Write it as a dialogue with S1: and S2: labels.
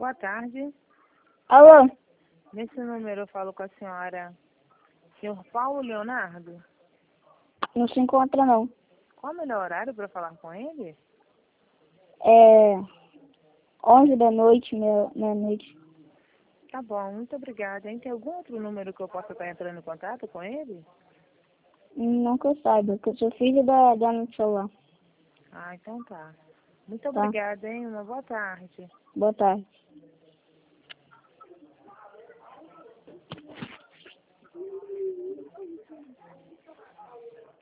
S1: Boa tarde.
S2: Alô?
S1: Nesse número eu falo com a senhora, senhor Paulo Leonardo.
S2: Não se encontra, não.
S1: Qual o melhor horário para falar com ele?
S2: É 11 da noite, meia-noite.
S1: Tá bom, muito obrigada. Hein? Tem algum outro número que eu possa estar entrando em contato com ele?
S2: Não que eu saiba, que eu sou filho da dona do celular.
S1: Ah, então tá. Muito
S2: Tá?
S1: obrigada, hein? Uma boa tarde.
S2: Boa tarde.